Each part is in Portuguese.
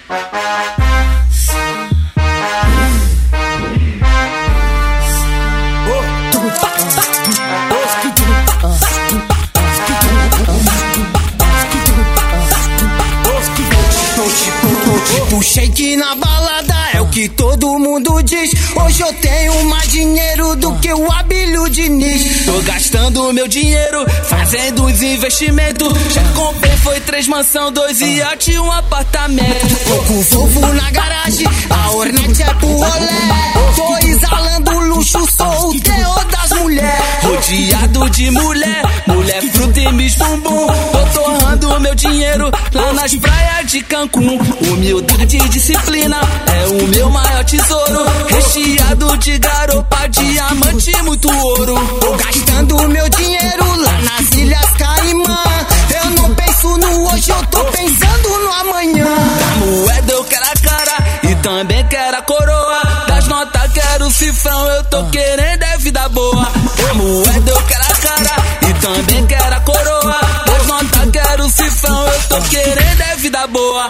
Tipo shake na balada, é o que todo mundo diz. Hoje eu tenho mais dinheiro do que o Abílio Diniz. Tô gastando meu dinheiro, fazendo os investimentos. Já comprei, foi 3 mansão, 2 iate e um apartamento. Tô com o Volvo na garagem, a Hornet é pro rolé. Tô exalando luxo, sou o terror das mulheres. Rodeado de mulher, mulher fruta e mis bumbum. Tô torrando meu dinheiro lá nas praias de Cancún. Humildade e disciplina é o meu maior tesouro. Recheado de garopa, diamante e muito ouro. Tô gastando meu dinheiro lá nas Ilhas Caimã. Eu não penso no hoje, eu tô pensando no amanhã. Da moeda eu quero a cara e também quero a coroa. Das notas quero o cifrão, eu tô querendo é vida boa. Da moeda eu quero a cara e também quero a coroa. Das notas quero o cifrão, eu tô querendo é vida boa.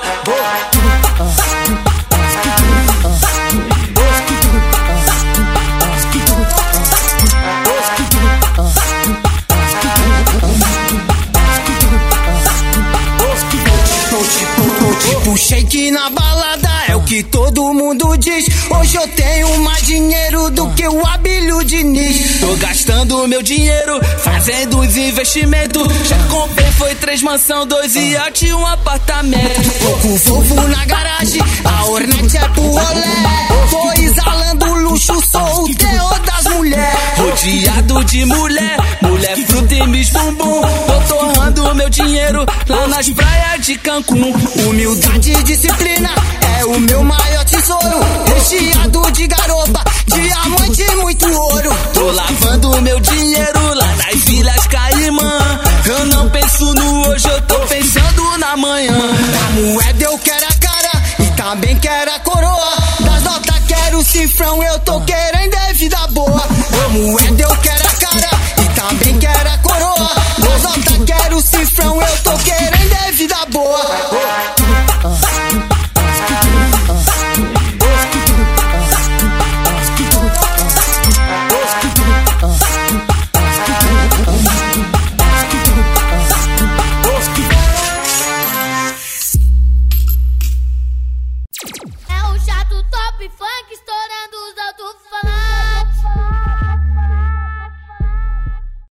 Tipo shake na balada, é o que todo mundo diz. Hoje eu tenho mais dinheiro do que o Abílio Diniz. Tô gastando meu dinheiro, fazendo os investimentos. Já comprei, foi 3 mansão, 2 iate e um apartamento. Tô com o Volvo na garagem, a Hornet é pro rolé. Tô exalando luxo, sou o terror das mulheres. Rodeado de mulher, mulher fruta e mis bumbum. Tô torrando meu dinheiro lá nas praias de Cancún. Humildade e disciplina é o meu maior tesouro. Recheado de garopa, diamante e muito ouro. Tô lavando meu dinheiro lá nas Ilhas Caimã. Eu não penso no hoje, eu tô pensando na manhã. Da moeda eu quero a cara e também quero a coroa. Das notas quero o cifrão, eu tô querendo